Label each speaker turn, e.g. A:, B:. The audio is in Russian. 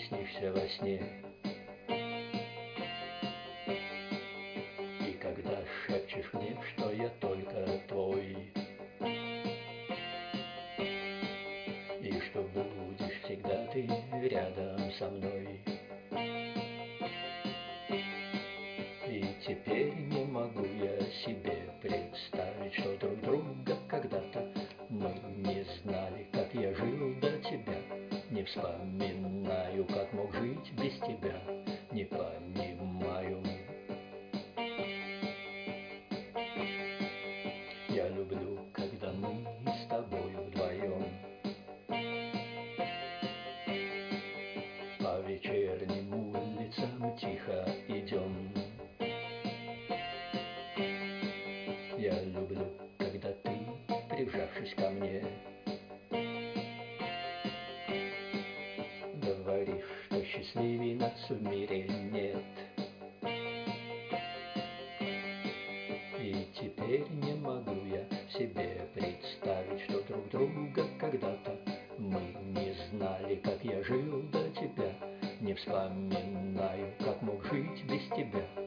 A: снишься во сне. И когда шепчешь мне, что я только твой, и что будешь всегда ты рядом со мной. И теперь не могу я себе представить, что друг друга когда-то мы не знали. Как я жил до тебя, не вспоминаю, как мог жить без тебя, не понимаю. Я люблю, когда мы с тобою вдвоем по вечерним улицам тихо идем. Я люблю, когда ты, прижавшись ко мне, говоришь, что счастливей нас в мире нет. И теперь не могу я себе представить, что друг друга когда-то мы не знали. Как я жил до тебя, не вспоминаю, как мог жить без тебя,